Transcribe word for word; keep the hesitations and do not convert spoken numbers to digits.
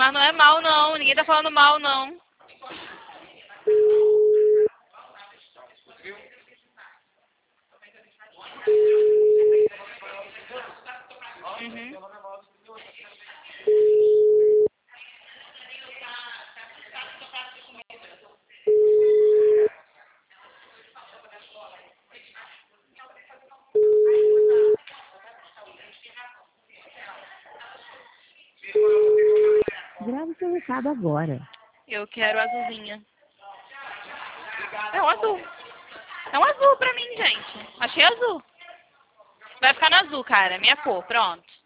Mas não é mal, não. Ninguém tá falando mal, não. Uhum. Grave seu recado agora. Eu quero azulzinha. É um azul. É um azul pra mim, gente. Achei azul. Vai ficar no azul, cara. Minha cor. Pronto.